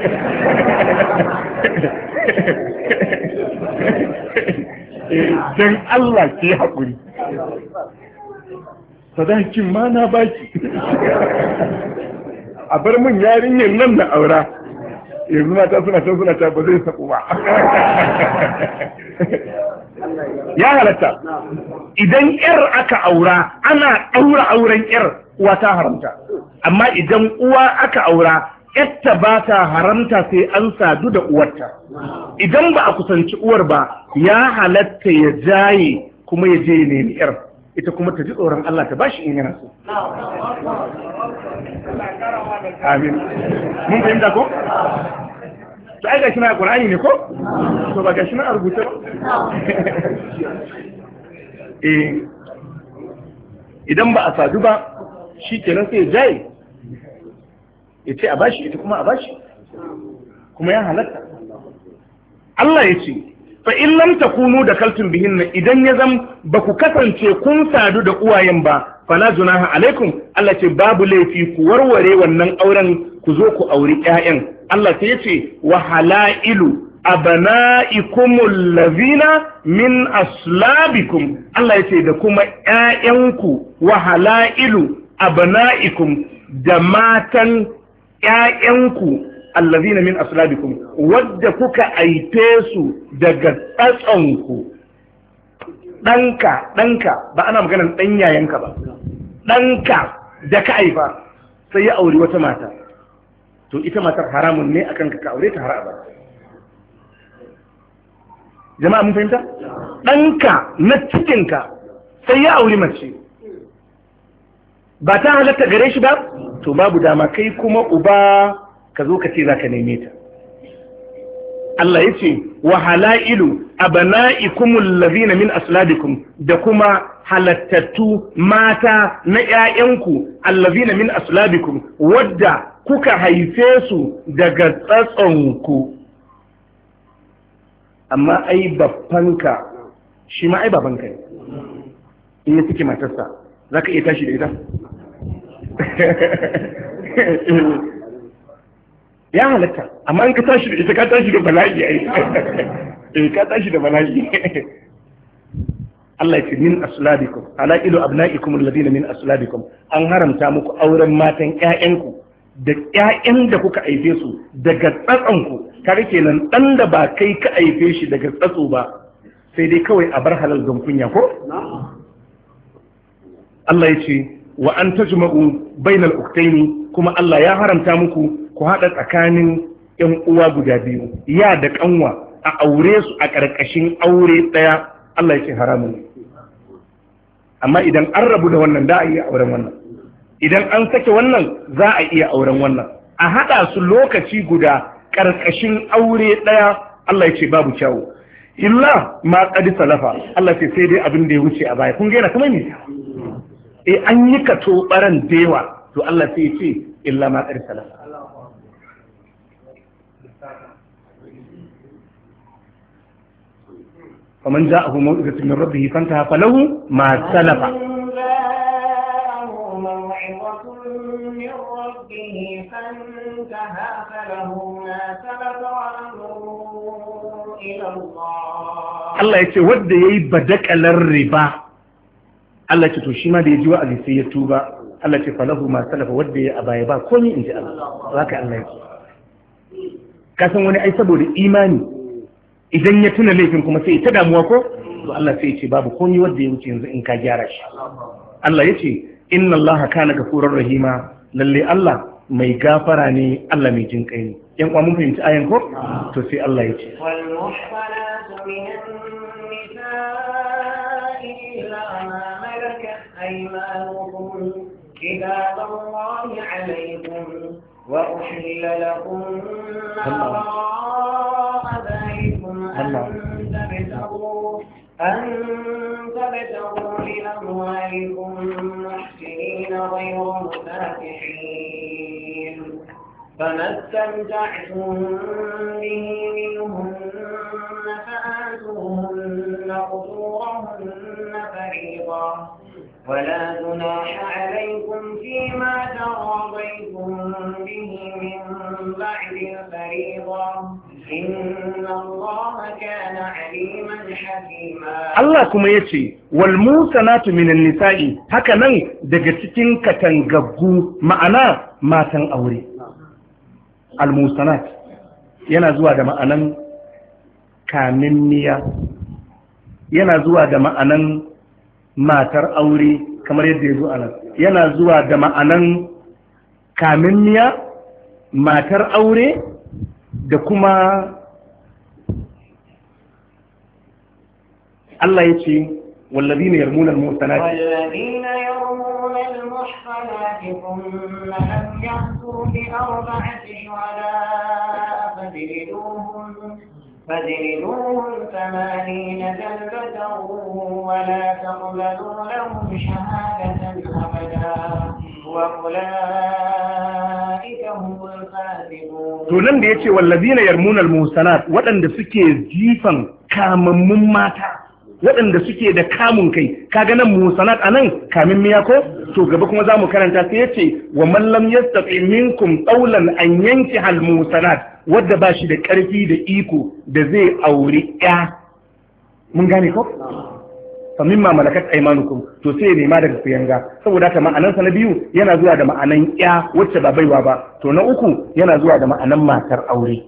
don Allah ke haƙuri, sadakin ma na baki, a bar mun yarinyar nan na aura. Yanzu mata suna ta ba zai saku ba. Ya halatta idan yar aka aura, ana ɗaura auren yar, uwa ta haramta. Amma idan uwa aka aura, yarta ba ta haramta sai an sadu da uwarta. Idan ba a kusanci uwar ba, ya halatta ya jaye kuma ya je ya nemi yar, ita kuma ta ji tsoron Allah ta bashi in yana so. Amin. Mun fahimta ko? To ai gashi na Qur'ani ne ko? To ba gashi na rubuce ba? Idan ba a sadu ba, shi kenan sai ya jaye ya ce a bashi ita kuma a bashi kuma ya halatta. Allah ya ce fa in lam takunu da kaltun bihinna idan ya zam ba ku kasance kun sadu da uwayen ba fala junaha alaikum Allah ce babu laifi ku warware wannan auren ku zo ku auri ƴaƴan. Allah sai ya ce wa halailu abana'ikumul ladhina min aslabikum Allah ya ce da kuma ƴaƴanku wa halailu abana'ikum da matan ƴaƴanku allazina min aslabikum wadda kuka aife su daga tsatsonku. ɗanka ba ana maganar ɗan yayanka ba, ɗanka da ka aifa sai ya auri wata mata, to ita matar haramun ne akan ka aure ta har abada. Jama'a mun fahimta? ɗanka na cikinka sai ya auri mace ba ta halatta gare shi ba, to babu dama kai kuma uba ka zo ka ce za ka neme ta. Allah ya ce wa halailu abana'ikumul ladhina min aslabikum da kuma halattattu mata na ƴaƴanku allazina min aslabikum wadda kuka haife su daga tsatsonku. Amma ai babbanka shi ma ai babanka ne, in ya suke matarsa za ka iya tashi da ita? Ya halatta, amma in ka tashi da ita ka tashi da bala'i ai ka tashi da bala'i. Allah ya ce min aslabikum halailu abna'ikum alladhina min aslabikum an haramta muku auren matan ƴaƴanku da ƴaƴan da kuka aife su daga tsatsanku. Kare kenan dan da ba kai ka aife shi daga tsatso ba sai dai kawai a bar halal don kunya ko? Allah ya ce wa an tajma'u bainal ukhtaini kuma Allah ya haramta muku ku haɗa tsakanin ‘yan uwa guda biyu, ya da ƙanwa a aure su a ƙarƙashin aure ɗaya. Allah ya ce haramun ne. Amma idan an rabu da wannan za a iya auren wannan, idan an sake wannan za a iya auren wannan, a haɗa su lokaci guda ƙarƙashin aure ɗaya. Allah ya ce babu kyawu. Illa ma qad salafa, Allah ce sai dai abin da ya wuce a baya. Kun ga yana kuma ne? An yi kato ɓaran da yawa, to Allah sai ya ce illa ma qad salafa. فمن جاءه موعظة من ربه فانتهى فله ما سلف Allah ya ce wadda ya yi badakalar riba, Allah ce to shi ma da ya ji wa'azi sai ya tuba, Allah ce falahu ma salafa wadda ya abaya ba komai in ji Allah. Haka Allah ya ce. Kasan wani ai saboda imani idan ya tuna laifin kuma sai ta damuwa ko, to Allah sai ya ce babu komai wanda ya wuce yanzu in ka gyara shi. Allah ya ce inna Allah kana gafurar rahima, lalle Allah mai gafara ne, Allah mai jin kai ne. Yan uwa mun fahimci ayan ko? To sai Allah ya ce wal muhsanatu minan nisa'i illa ma malakat aymanukum kitaballahi alaykum wa uhilla lakum ma أن تبتغوا بأموالكم محسنين غير مسافحين فما استمتعتم به منهن فآتوهن أجورهن فريضة ولا جناح عليكم فيما تراضيتم به من بعد الفريضة إن الله كان عليما حكيما. الله كما يتي والموسنات من النساء هكذا daga cikin katangaggu ma'ana matan aure. Al-musanat yana zuwa da ma'anan kaminniya, yana zuwa da ma'anan matar aure kamar yadda ya zo anan, yana zuwa da ma'anan kaminniya, matar aure da kuma Allah ya ce wallazina yarmuna al-muhsanati thumma lam yahsuru bi arba'ati shuhada فاجلدوهم 80 جلدة ولا تقبلوا لهم شهادة أبدا وأولئك هم الفاسقون. to nan da yace wallazina yarmuna almuhsanat waɗanda suke jifan kamammun mata waɗanda suke da kamun kai kaga nan muhsanat anan kamin miya ko to gaba kuma zamu karanta sai yace wa man lam yastati minkum qawlan an yanki al muhsanat wanda ba shi da ƙarfi da iko da zai auri ya mun gane ko fa mimma malakat aymanukum to sai nema daga kuyanga saboda haka ma'anansa na biyu yana zuwa da ma'anan ya wacce ba baiwa ba to na uku yana zuwa da ma'anan matar aure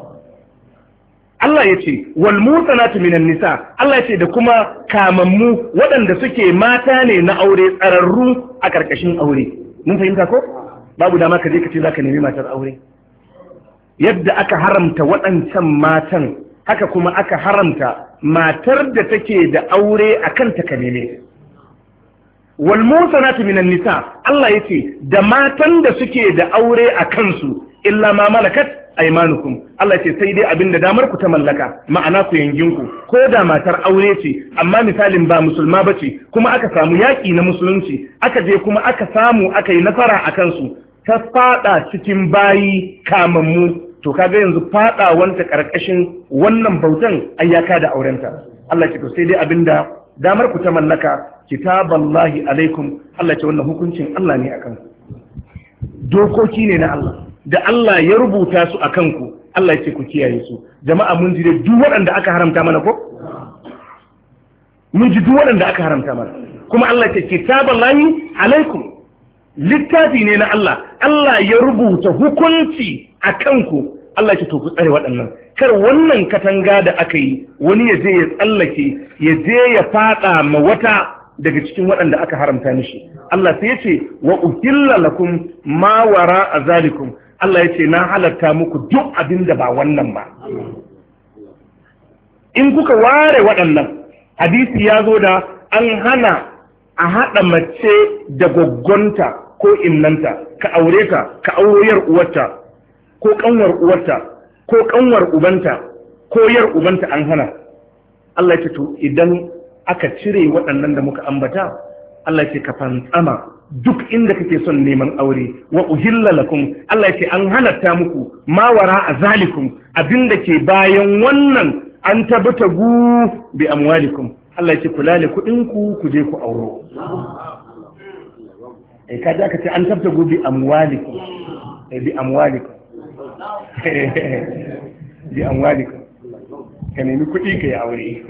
Allah ya ce wal mutanatu minan nisa Allah ya ce da kuma kamammu waɗanda suke mata ne na aure tsararru a ƙarƙashin aure mun fahimta ko babu dama ka je ka ce zaka nemi matar aure yadda aka haramta waɗancan matan haka kuma aka haramta matar da take da aure a kanta ka neme wal musanatu minan nisa Allah yace da matan da suke da aure a kansu illa ma malakat aymanukum Allah yace sai dai abinda damar ku ta mallaka ma'ana ku yanginku ko da matar aure ce amma misalin ba musulma bace kuma aka samu yaki na musulunci aka je kuma aka samu aka yi nasara a kansu ta fada cikin bayi kamammu to kaga yanzu fadawanta karkashin wannan bautan ayyaka da aurenta Allah ce to sai dai abinda damar ku ta mallaka kitaballahi alaikum Allah ce wannan hukuncin Allah ne akan ku dokoki ne na Allah da Allah ya rubuta su akan ku Allah ya ce ku kiyaye su jama'a mun ji duk waɗanda aka haramta mana ko mun ji duk waɗanda aka haramta mana kuma Allah ya ce kitaballahi alaikum littafi ne na Allah Allah ya rubuta hukunci a kanku Allah ya to ku tsare waɗannan kar wannan katanga da aka yi wani ya je ya tsallake ya je ya fada ma wata daga cikin waɗanda aka haramta mishi Allah sai ya ce wa uhilla lakum ma wara azalikum Allah ya ce na halatta muku duk abin da ba wannan ba in kuka ware waɗannan hadisi ya zo da an hana a haɗa mace da goggonta ko innanta ka aure ta ka auro yar uwarta ko kanwar uwarta ko kanwar ubanta ko yar ubanta an hana Allah ya ce to idan aka cire waɗannan da muka ambata Allah ya ce ka fantsama duk inda kake son neman aure wa uhilla lakum Allah ya ce an halatta muku ma wara azalikum abinda ke bayan wannan an tabbata gu bi amwalikum Allah ya ce kula da kuɗin ku je ku auro kaji aka ce an tabta gobe amwalikum bi amwalikum bi amwalikum ka nemi kuɗi ka yi aure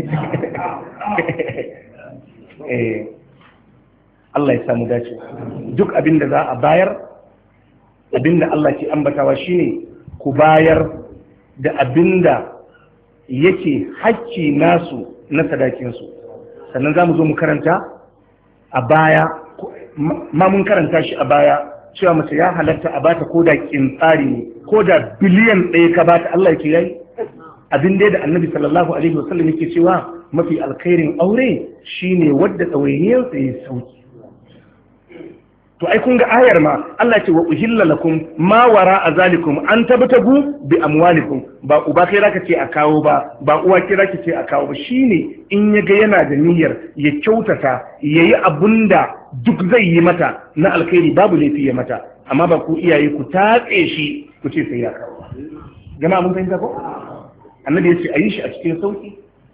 Allah ya samu dace duk abinda za a bayar abinda Allah ke ambatawa shine ku bayar da abinda yake hakki nasu na sadakinsu sannan za mu zo mu karanta a baya ma mun karanta shi a baya cewa mace ya halatta a bata koda kintsari ne koda biliyan ɗaya ka bata Allah yake yayi abin da annabi sallallahu alaihi wasallam yake cewa mafi alkhairin aure shine wadda tsawainiyarsa ya sauki to ai kun ga ayar ma Allah ce wa uhilla lakum ma wara azalikum an tabtagu bi amwalikum ba uba kai zaka ce a kawo ba uwa kai zaka ce a kawo ba shine in yaga yana da niyyar ya kyautata yayi abunda duk zai yi mata na alkhairi babu laifi ya mata amma ba ku iyaye ku tatse shi ku ce sai ya kawo jama'a mun fahimta ko annabi yace ayi shi a cikin sauki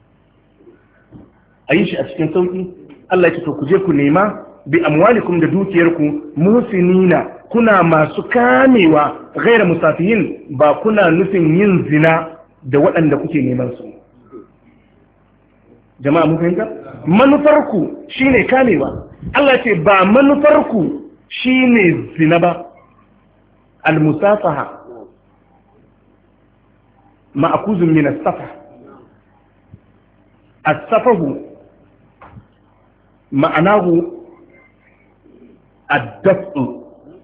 ayi shi a cikin sauki Allah ya ce to ku je ku nema bi amwalikum da dukiyarku musinina kuna masu kamewa gaira musafihin ba kuna nufin yin zina da waɗanda kuke neman su jama'a mun fahimta manufarku shine kamewa Allah ce ba manufarku shine zina ba al-musafaha ma'khuzun min as-safa as-safahu ma'anahu addafu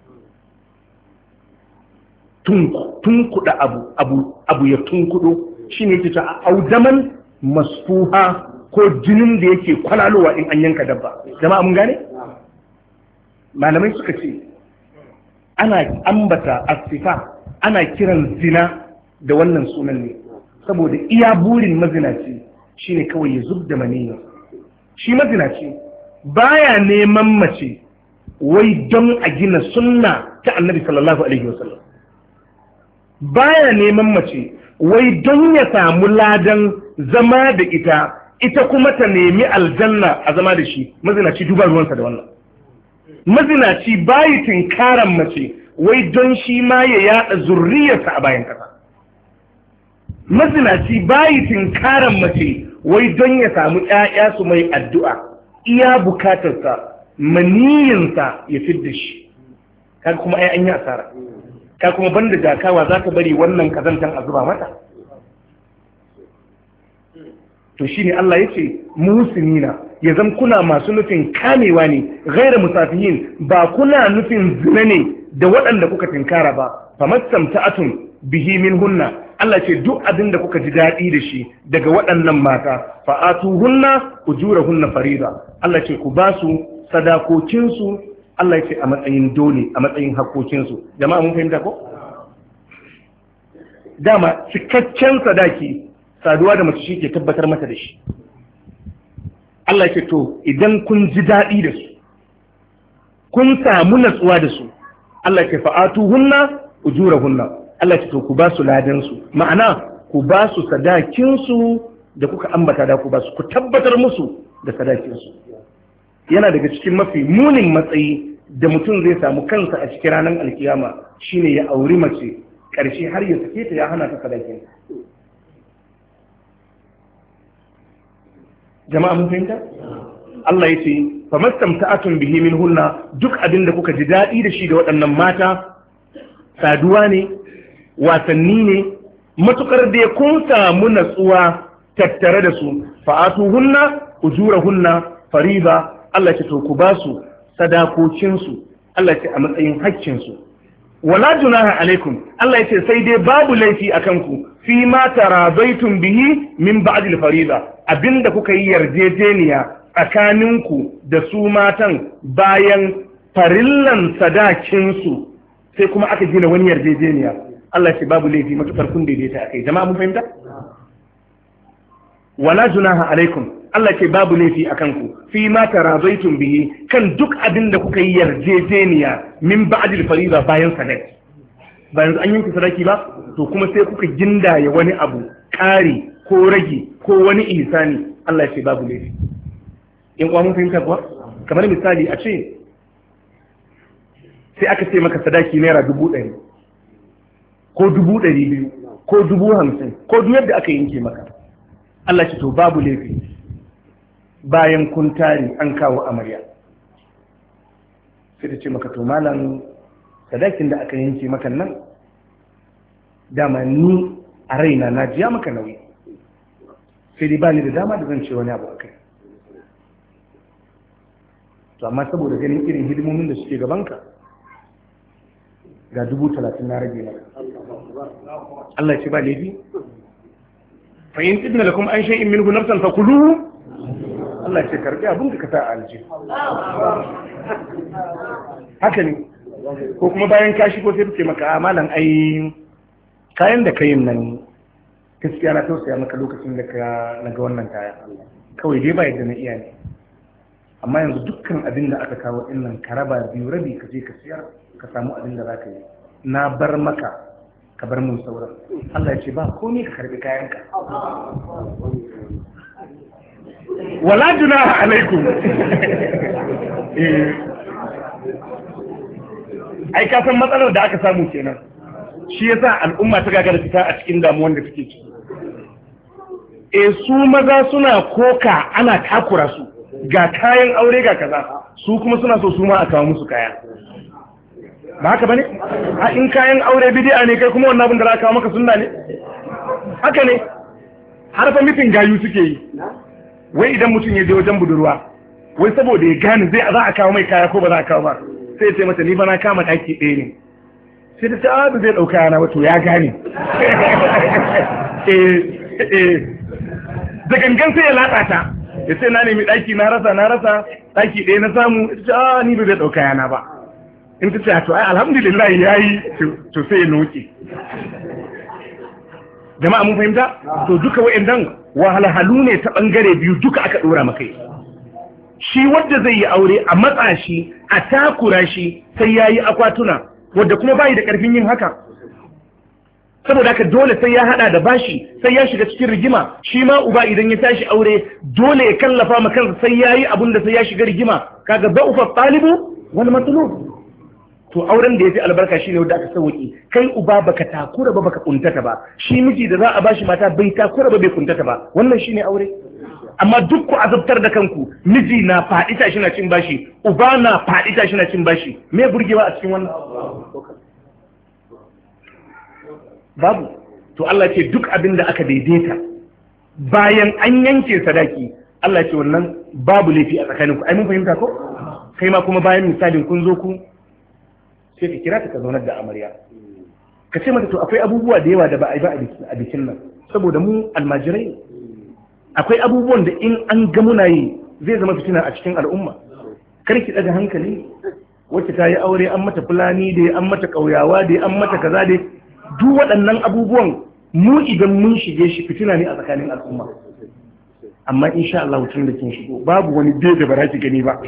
tunkuda abu ya tunkudo shine yake ta audaman masfuha ko jinin da yake kwalalowa in an yanka dabba jama'a mun gane malamai suka ce ana ambata asifa ana kiran zina da wannan sunan ne saboda iya burin mazinaci shine kawai ya zubda maniyyar shi mazinaci baya neman mace wai don a gina sunna ta annabi sallallahu alaihi wasallam, baya neman mace wai don ya samu ladan zama da ita kuma ta nemi aljanna a zama da shi. Mazinaci duba ruwansa da wannan. Mazinaci bayi tinkaran mace wai don shi ma ya yada zurriyarsa a bayan kasa. Mazinaci bayi tinkaran mace wai don ya samu ƴaƴa su mai addu'a, iya bukatarsa maniyinsa ya fidda shi. Kaga kuma ai an yi asara. Ka kuma banda jakawa za ka bari wannan kazantan a zuba mata. To shi ne Allah ya ce muhsinina, ya zan kuna masu nufin kamewa ne, gaira musafihin, ba kuna nufin zina ne da waɗanda kuka tinkara ba. Famastamta'atun bihi minhunna, Allah ce duk abin da kuka ji daɗi da shi daga waɗannan mata, fa'atuhunna ujurahunna farida, Allah ce ku ba su sadakokinsu, Allah ya ce a matsayin dole, a matsayin hakokinsu. Jama'a mun fahimta ko? Dama cikakken sadaki saduwa da mace shi ke tabbatar mata da shi. Allah ya ce to idan kun ji daɗi da su, kun samu natsuwa da su, Allah ya ce fa'atuhunna ujurahunna, Allah ya ce to ku ba su ladan su, ma'ana ku ba su sadakin su da kuka ambata da ku ba su, ku tabbatar musu da sadakin su. Yana daga cikin mafi munin matsayi da mutum zai samu kansa a cikin ranar alkiyama shine ya auri mace ƙarshe har ya sake ta ya hana ta sadakin. Jama'a mun fahimta? Allah ya ce famastamta'atun bihi minhunna, duk abin da kuka ji daɗi da shi da waɗannan mata, saduwa ne, wasanni ne, matukar da kun samu natsuwa tattare da su, fa'atuhunna ujurahunna fariba, Allah ce to ku ba su sadakokinsu, Allah ce a matsayin haƙƙinsu. Wala junaha alaikum, Allah ya ce sai dai babu laifi a kanku fi ma tarazaitum bihi min ba'dil farida, abinda kuka yi yarjejeniya tsakaninku da su matan bayan farillan sadakinsu, sai kuma aka gina wani yarjejeniya. Allah ce babu laifi matukar kun daidaita akai. Jama'a mun fahimta? Wala junaha alaikum, Allah ce babu laifi a kanku fi ma tarazaitum bihi, kan duk abin da kuka yi yarjejeniya min ba'dil fariza bayan sadaki. Bayan an yanke sadaki ba, to kuma sai kuka gindaya wani abu ƙari ko rage ko wani ihsani, Allah ce babu laifi. In kuwa mun fahimta kuwa, kamar misali a ce sai aka ce maka sadaki naira 100,000 ko 200,000 ko 50,000 ko duk yadda aka yanke maka, Allah ce to babu laifi bayan kun tari an kawo amarya. Sai ta ce maka to malam sadakin da aka yanke maka nan dama ni a raina na jiya maka nauyi, sai dai bani da dama da zan ce wani abu akai. To amma saboda ganin irin hidimomin da suke gabanka ga 30,000 na rage maka. Allah ya ce ba laifi. Fa in idna lakum an shay'in minhu nafsan fakuluhu, Allah ce karbi abin da ka sa a alji. Haka ne. Ko kuma bayan ka shigo sai take maka amalan ai kayan da kayin nan gaskiya na tausaya maka lokacin da ka naga wannan kaya. Kawai dai ba yadda na iya ne. Amma yanzu dukkan abin da aka kawo din nan ka raba biyu, rabi ka je ka siyar ka samu abin da zaka yi. Na bar maka ka bar mun sauran. Allah ya ce ba komai ka karbi kayanka. Wala junaha alaikum. Ai ka san matsalar da aka samu kenan. Shi yasa al'umma ta gagara fita a cikin damuwan da take ciki. Su maza suna koka ana takura su, ga kayan aure ga kaza, su kuma suna so su ma a kawo musu kaya. Ba haka bane? A in kayan aure bid'a ne, kai kuma wannan abin da za ka kawo maka sunna ne? Haka ne. Har fa mitin gayu suke yi. Wai idan mutum ya je wajen budurwa, wai saboda ya gane zai za a kawo mai kaya ko ba za a kawo ba, sai ya ce mata ni ba na kama daki ɗaya ne. Sai ta ce a ba zai ɗauka yana ba, to ya gane. Da gangan sai ya latsa ta, ya ce na nemi daki na rasa daki ɗaya na samu, ita ce a ni ba zai ɗauka yana ba. In ta ce to ai alhamdulillah yayi, to sai ya noke. Jama'a mun fahimta? To duka wa'annan wahalhalu ne ta bangare biyu duka aka dora maka. Shi wanda zai yi aure a matsa shi a takura shi sai yayi akwatuna wanda kuma bai da karfin yin haka, saboda haka dole sai ya hada da bashi, sai ya shiga cikin rigima. Shi ma uba idan ya tashi aure dole ya kallafa ma kansa sai yayi abun da sai ya shiga rigima. Kaga ba'ufa talibu wal matlub. To auren da yafi albarka shine wanda aka sauki, kai uba baka takura ba baka kuntata ba, shi miji da za a bashi mata bai takura ba bai kuntata ba, wannan shine aure. Amma duk ku azabtar da kanku, miji na faɗi tashi na cin bashi, uba na faɗi tashi na cin bashi, me burgewa a cikin wannan? Babu. To Allah ce duk abin da aka daidaita bayan an yanke sadaki, Allah ce wannan babu laifi a tsakaninku. Ai mun fahimta ko? Kai ma kuma bayan misalin kun zo ku sai ka kira ta ka zaunar da amarya, ka ce mata to akwai abubuwa da yawa da ba a yi ba a bikin nan, saboda mu almajirai akwai abubuwan da in an ga muna yi zai zama fitina a cikin al'umma. Kar ki daga hankali, wacce ta yi aure an mata fulani da an mata ƙauyawa da an mata kaza da duk waɗannan abubuwan mu idan mun shige shi fitina ne a tsakanin al'umma. Amma insha Allah tun da kin shigo babu wani bai da bara ki gani ba.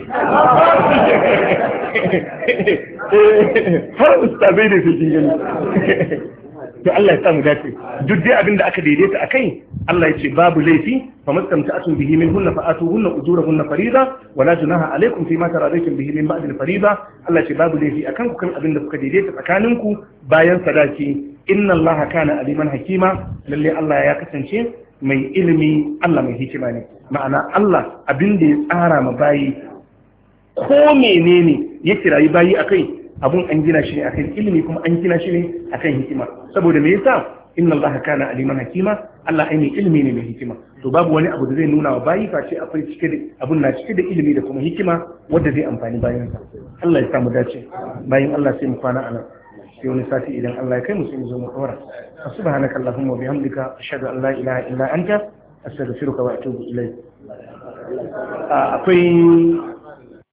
Har ustazai da sai kin gani. To Allah ya samu dace. Duk dai abin da aka daidaita akai Allah ya ce babu laifi fa mastamta'atun bihi minhunna fa atuhunna ujurahunna fariida wa la junaha alaykum fi ma taradaytum bihi min ba'd al-fariida. Allah ya ce babu laifi akan ku kan abin da kuka daidaita tsakaninku bayan sadaki. Inna Allah kana aliman hakima, lalle Allah ya kasance mai ilimi, Allah mai hikima ne. Ma'ana Allah abin da ya tsara ma bayi ko menene ya kirayi bayi akai, abun an gina shi ne akan ilimi kuma an gina shi ne akan hikima. Saboda me yasa? Inna Allah kana aliman hakima, Allah ai mai ilimi ne mai hikima. To babu wani abu da zai nuna wa bayi face akwai cike da abun na cike da ilimi da kuma hikima wanda zai amfani bayan sa. Allah ya samu dace. Bayan Allah sai mu kwana anan. Sai wani sati idan Allah ya kai mu sai mu zo mu dora. Subhanaka Allahumma wa bihamdika ashhadu an la ilaha illa anta astaghfiruka wa atubu ilayk. Akwai